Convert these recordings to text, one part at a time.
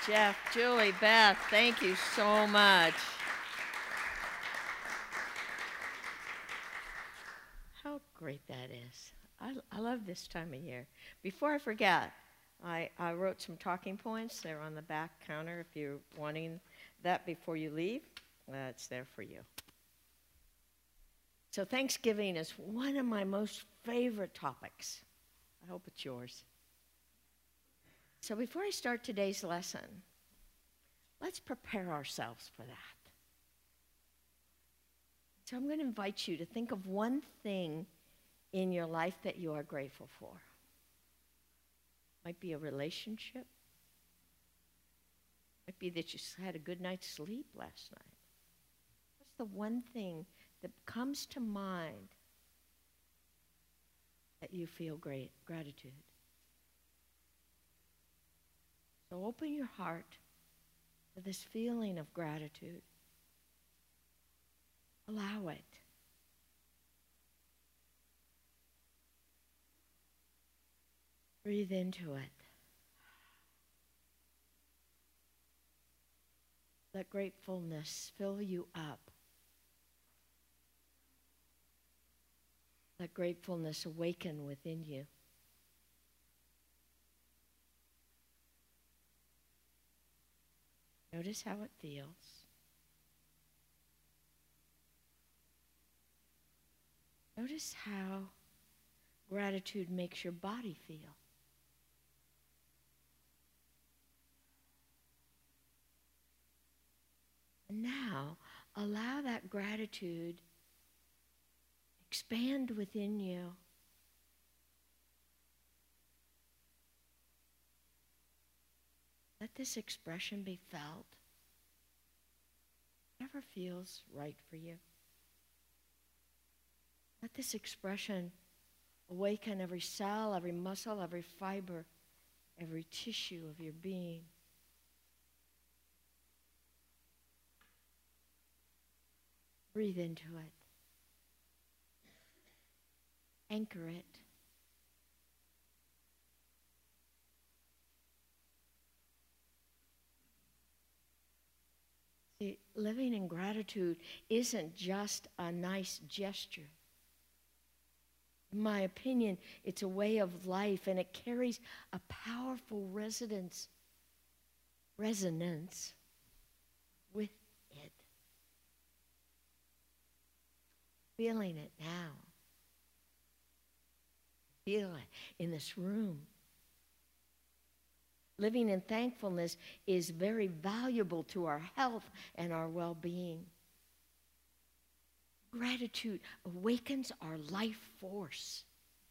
Jeff, Julie, Beth, thank you so much. How great that is. I love this time of year. Before I forget, I wrote some talking points. They're on the back counter if you're wanting that before you leave. It's there for you. So Thanksgiving is one of my most favorite topics. I hope it's yours. So before I start today's lesson, let's prepare ourselves for that. So I'm going to invite you to think of one thing in your life that you are grateful for. Might be a relationship. Might be that you had a good night's sleep last night. What's the one thing that comes to mind that you feel gratitude? So open your heart to this feeling of gratitude. Allow it. Breathe into it. Let gratefulness fill you up. Let gratefulness awaken within you. Notice how it feels. Notice how gratitude makes your body feel. And now, allow that gratitude expand within you. Let this expression be felt. Whatever feels right for you. Let this expression awaken every cell, every muscle, every fiber, every tissue of your being. Breathe into it. Anchor it. See, living in gratitude isn't just a nice gesture. In my opinion, it's a way of life, and it carries a powerful resonance with it. Feeling it now. Feel it in this room. Living in thankfulness is very valuable to our health and our well-being. Gratitude awakens our life force.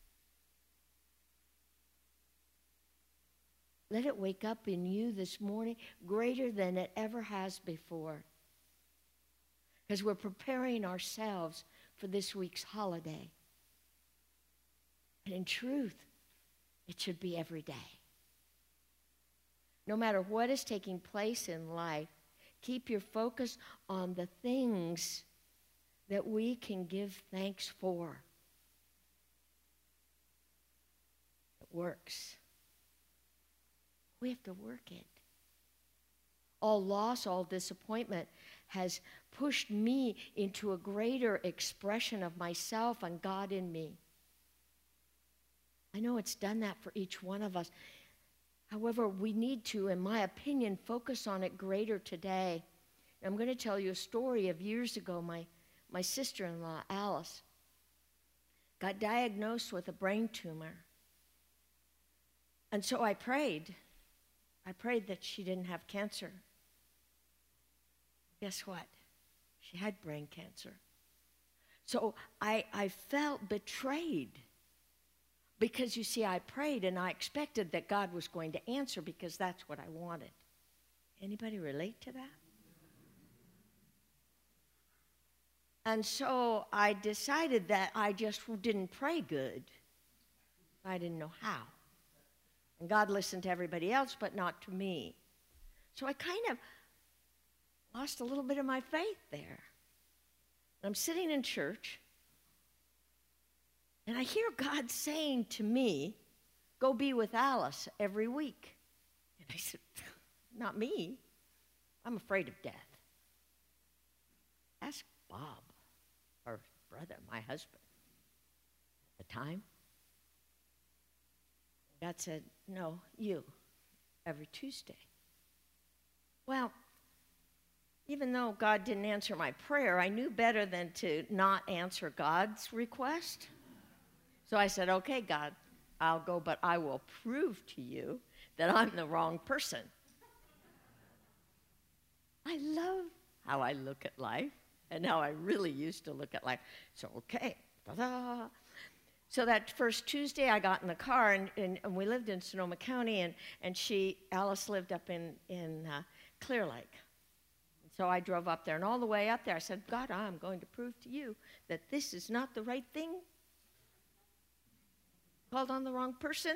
Let it wake up in you this morning greater than it ever has before. Because we're preparing ourselves for this week's holiday. And in truth, it should be every day. No matter what is taking place in life, keep your focus on the things that we can give thanks for. It works. We have to work it. All loss, all disappointment has pushed me into a greater expression of myself and God in me. I know it's done that for each one of us. However, we need to, in my opinion, focus on it greater today. I'm going to tell you a story of years ago. My sister-in-law, Alice, got diagnosed with a brain tumor. And so I prayed. I prayed that she didn't have cancer. Guess what? She had brain cancer. So I felt betrayed. Because, you see, I prayed and I expected that God was going to answer because that's what I wanted. Anybody relate to that? And so I decided that I just didn't pray good. I didn't know how. And God listened to everybody else, but not to me. So I kind of lost a little bit of my faith there. I'm sitting in church, and I hear God saying to me, go be with Alice every week. And I said, not me. I'm afraid of death. Ask Bob, her brother, my husband, at the time. God said, no, you, every Tuesday. Well, even though God didn't answer my prayer, I knew better than to not answer God's request. So I said, okay, God, I'll go, but I will prove to you that I'm the wrong person. I love how I look at life and how I really used to look at life. So, okay, ta-da. So that first Tuesday, I got in the car, and we lived in Sonoma County, and Alice lived up in Clear Lake. So I drove up there, and all the way up there, I said, God, I'm going to prove to you that this is not the right thing. Called on the wrong person.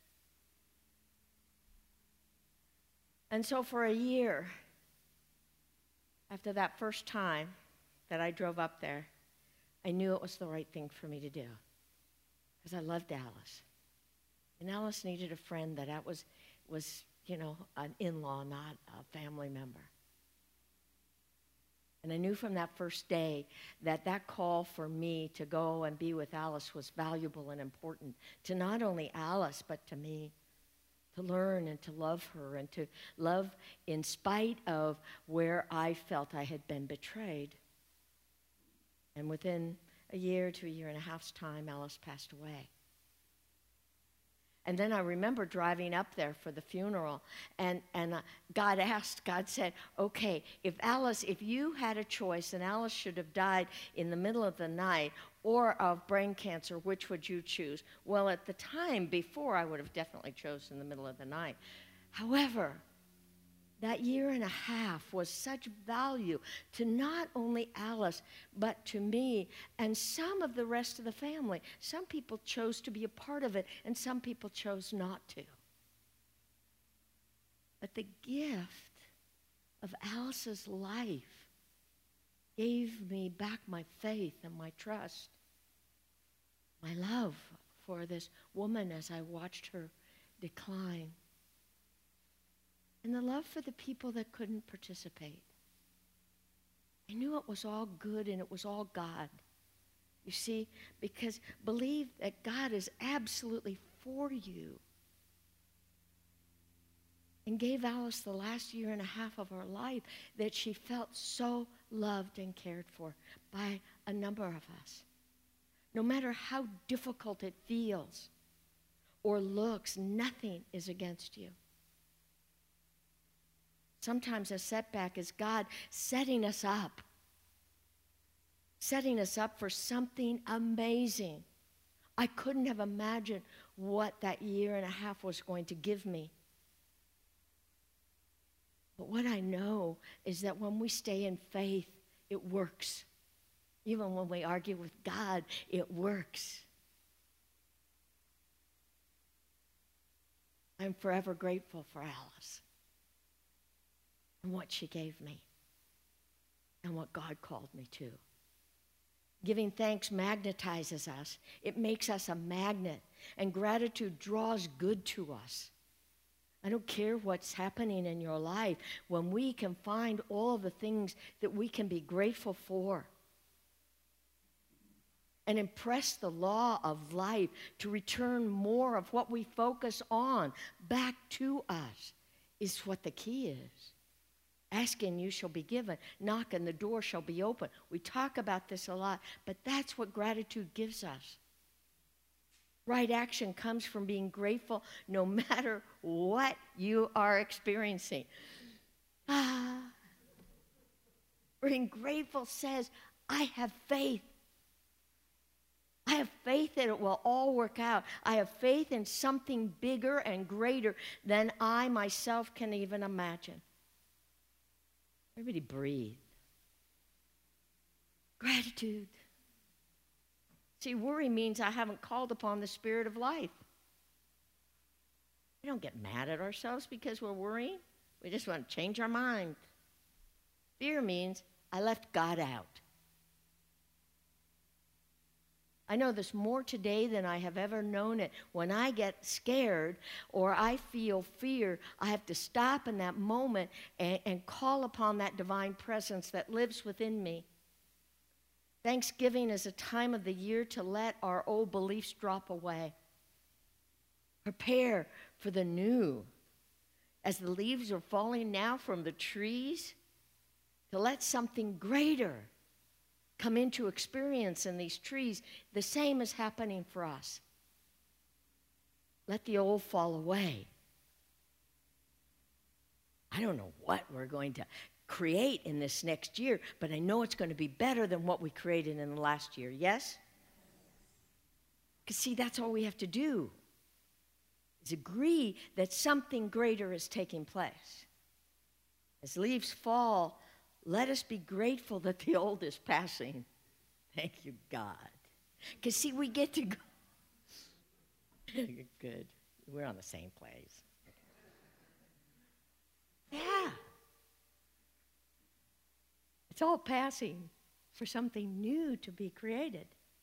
And so for a year, after that first time that I drove up there, I knew it was the right thing for me to do because I loved Alice. And Alice needed a friend that was an in-law, not a family member. And I knew from that first day that call for me to go and be with Alice was valuable and important to not only Alice, but to me, to learn and to love her and to love in spite of where I felt I had been betrayed. And within a year to a year and a half's time, Alice passed away. And then I remember driving up there for the funeral, and God said, okay, if you had a choice and Alice should have died in the middle of the night or of brain cancer, which would you choose? Well, at the time before, I would have definitely chosen the middle of the night. However, that year and a half was such value to not only Alice, but to me and some of the rest of the family. Some people chose to be a part of it, and some people chose not to. But the gift of Alice's life gave me back my faith and my trust, my love for this woman as I watched her decline. And the love for the people that couldn't participate. I knew it was all good and it was all God. You see, because believe that God is absolutely for you. And gave Alice the last year and a half of her life that she felt so loved and cared for by a number of us. No matter how difficult it feels or looks, nothing is against you. Sometimes a setback is God setting us up for something amazing. I couldn't have imagined what that year and a half was going to give me. But what I know is that when we stay in faith, it works. Even when we argue with God, it works. I'm forever grateful for Alice and what she gave me and what God called me to. Giving thanks magnetizes us. It makes us a magnet, and gratitude draws good to us. I don't care what's happening in your life, when we can find all of the things that we can be grateful for and impress the law of life to return more of what we focus on back to us is what the key is. Ask and you shall be given. Knock and the door shall be open. We talk about this a lot, but that's what gratitude gives us. Right action comes from being grateful no matter what you are experiencing. Being grateful says, I have faith. I have faith that it will all work out. I have faith in something bigger and greater than I myself can even imagine. Everybody breathe. Gratitude. See, worry means I haven't called upon the Spirit of life. We don't get mad at ourselves because we're worrying. We just want to change our mind. Fear means I left God out. I know this more today than I have ever known it. When I get scared or I feel fear, I have to stop in that moment and call upon that divine presence that lives within me. Thanksgiving is a time of the year to let our old beliefs drop away. Prepare for the new. As the leaves are falling now from the trees, to let something greater come into experience in these trees. The same is happening for us. Let the old fall away. I don't know what we're going to create in this next year, but I know it's going to be better than what we created in the last year. Yes? Because see, that's all we have to do, is agree that something greater is taking place. As leaves fall, let us be grateful that the old is passing. Thank you, God. Because see, we get to go. Good. We're on the same place. Yeah. It's all passing for something new to be created.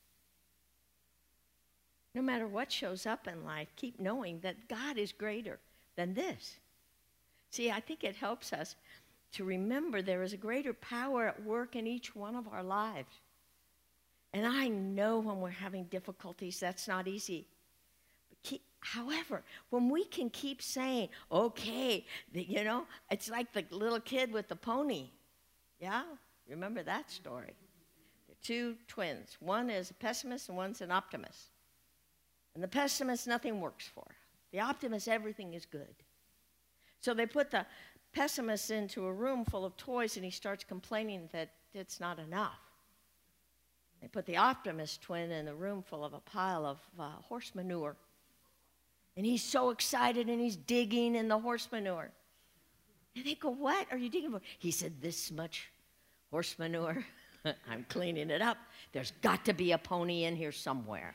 No matter what shows up in life, keep knowing that God is greater than this. See, I think it helps us to remember there is a greater power at work in each one of our lives. And I know when we're having difficulties, that's not easy. But however, when we can keep saying, okay, it's like the little kid with the pony. Yeah? Remember that story? The two twins. One is a pessimist and one's an optimist. And the pessimist, nothing works for. The optimist, everything is good. So they put the pessimist into a room full of toys, and he starts complaining that it's not enough. They put the optimist twin in a room full of a pile of horse manure. And he's so excited, and he's digging in the horse manure. And they go, what are you digging for? He said, this much horse manure. I'm cleaning it up. There's got to be a pony in here somewhere.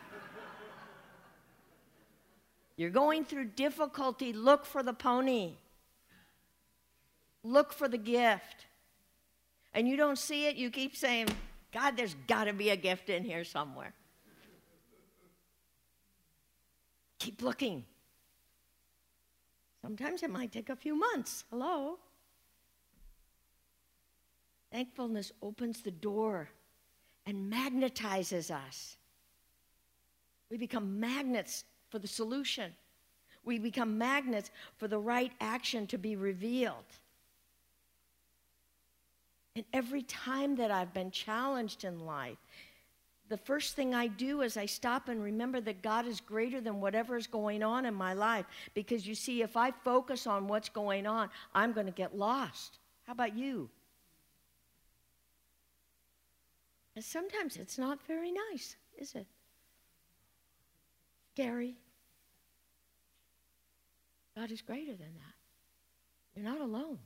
You're going through difficulty, look for the pony. Look for the gift. And you don't see it, you keep saying, God, there's got to be a gift in here somewhere. Keep looking. Sometimes it might take a few months. Hello? Thankfulness opens the door and magnetizes us. We become magnets for the solution. We become magnets for the right action to be revealed. And every time that I've been challenged in life, the first thing I do is I stop and remember that God is greater than whatever is going on in my life. Because you see, if I focus on what's going on, I'm going to get lost. How about you? And sometimes it's not very nice, is it? Scary. God is greater than that. You're not alone.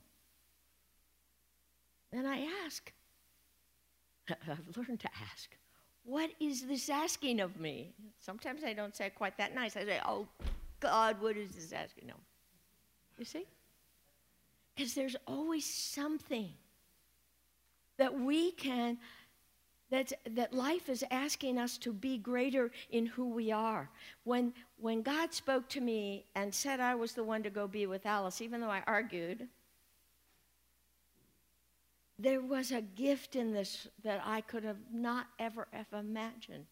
Then I ask. I've learned to ask. What is this asking of me? Sometimes I don't say it quite that nice. I say, oh, God, what is this asking? No. You see? Because there's always something that we can, that life is asking us to be greater in who we are. When God spoke to me and said I was the one to go be with Alice, even though I argued, there was a gift in this that I could have not ever imagined.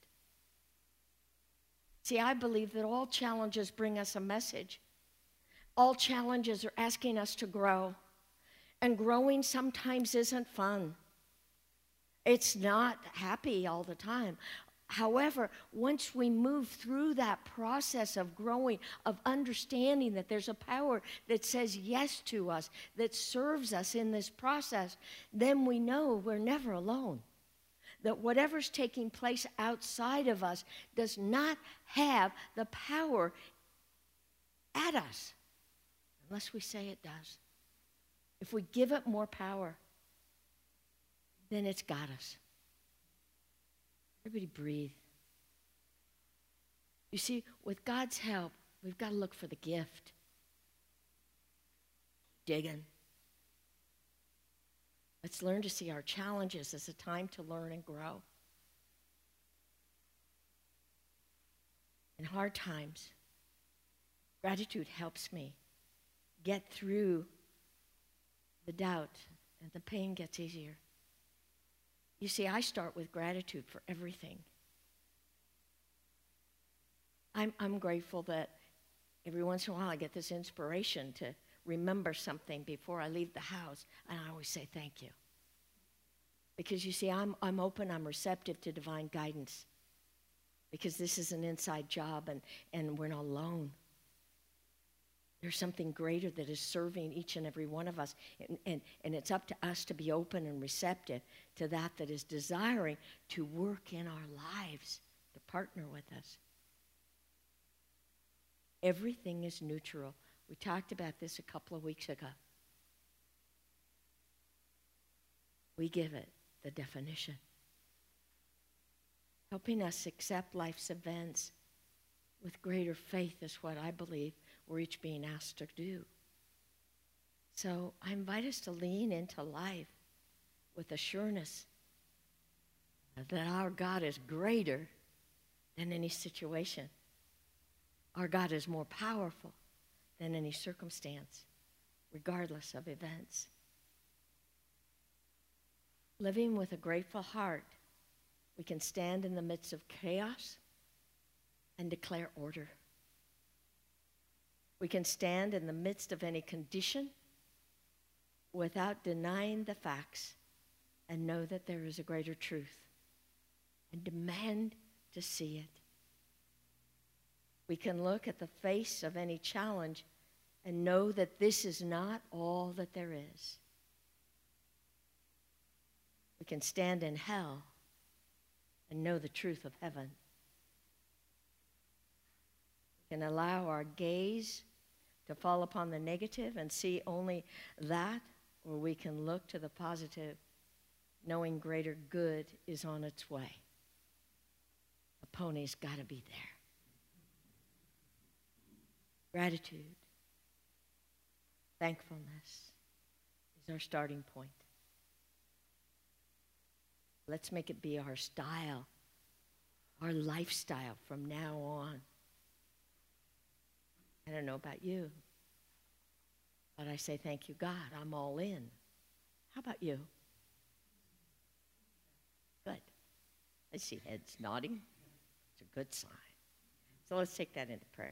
See, I believe that all challenges bring us a message. All challenges are asking us to grow. And growing sometimes isn't fun. It's not happy all the time. However, once we move through that process of growing, of understanding that there's a power that says yes to us, that serves us in this process, then we know we're never alone. That whatever's taking place outside of us does not have the power at us, unless we say it does. If we give it more power, then it's got us. Everybody breathe. You see, with God's help, we've got to look for the gift. Digging. Let's learn to see our challenges as a time to learn and grow. in hard times, gratitude helps me get through the doubt, and the pain gets easier. You see, I start with gratitude for everything. I'm grateful that every once in a while I get this inspiration to remember something before I leave the house, and I always say thank you. Because you see, I'm open, I'm receptive to divine guidance. Because this is an inside job, and we're not alone. There's something greater that is serving each and every one of us. And it's up to us to be open and receptive to that is desiring to work in our lives, to partner with us. Everything is neutral. We talked about this a couple of weeks ago. We give it the definition. Helping us accept life's events with greater faith is what I believe we're each being asked to do. So I invite us to lean into life with assurance that our God is greater than any situation. Our God is more powerful than any circumstance, regardless of events. Living with a grateful heart, we can stand in the midst of chaos and declare order. We can stand in the midst of any condition without denying the facts and know that there is a greater truth and demand to see it. We can look at the face of any challenge and know that this is not all that there is. We can stand in hell and know the truth of heaven. We can allow our gaze to fall upon the negative and see only that, or we can look to the positive, knowing greater good is on its way. The pony's got to be there. Gratitude, thankfulness is our starting point. Let's make it be our style, our lifestyle from now on. I don't know about you, but I say, thank you, God. I'm all in. How about you? Good. I see heads nodding. It's a good sign. So let's take that into prayer.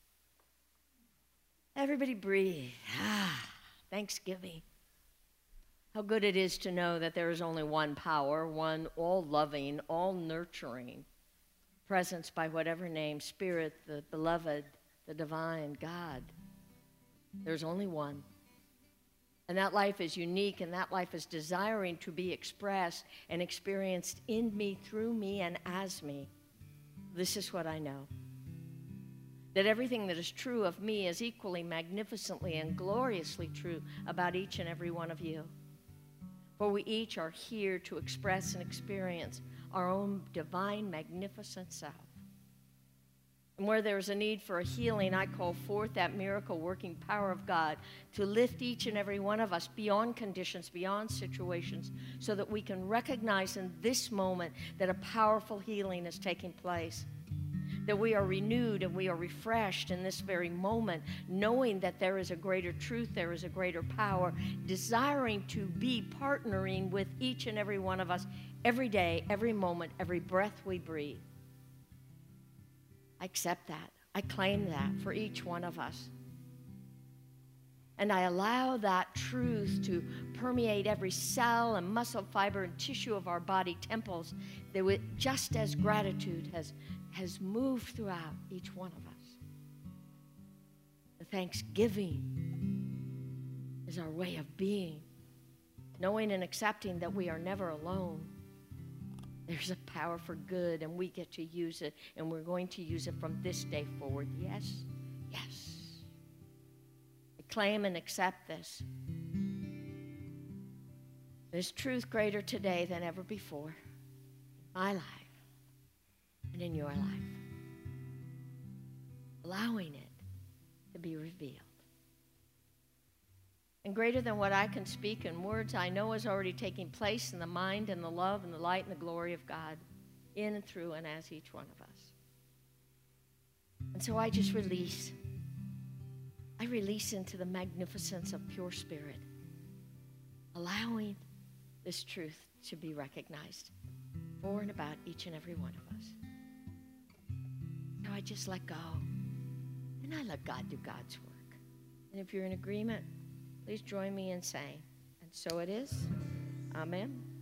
Everybody breathe. Thanksgiving. How good it is to know that there is only one power, one all-loving, all-nurturing presence by whatever name, Spirit, the beloved, the divine, God. There's only one. And that life is unique, and that life is desiring to be expressed and experienced in me, through me, and as me. This is what I know. That everything that is true of me is equally magnificently and gloriously true about each and every one of you. For we each are here to express and experience our own divine, magnificent self. And where there is a need for a healing, I call forth that miracle-working power of God to lift each and every one of us beyond conditions, beyond situations, so that we can recognize in this moment that a powerful healing is taking place. That we are renewed and we are refreshed in this very moment, knowing that there is a greater truth, there is a greater power, desiring to be partnering with each and every one of us every day, every moment, every breath we breathe. I accept that. I claim that for each one of us. And I allow that truth to permeate every cell and muscle fiber and tissue of our body temples, that just as gratitude has moved throughout each one of us. The thanksgiving is our way of being, knowing and accepting that we are never alone. There's a power for good, and we get to use it, and we're going to use it from this day forward. Yes, yes. I claim and accept this. There's truth greater today than ever before in my life and in your life. Allowing it to be revealed. And greater than what I can speak in words, I know is already taking place in the mind and the love and the light and the glory of God in and through and as each one of us. And so I just release. I release into the magnificence of pure spirit, allowing this truth to be recognized for and about each and every one of us. So I just let go, and I let God do God's work. And if you're in agreement, please join me in saying, and so it is. Amen.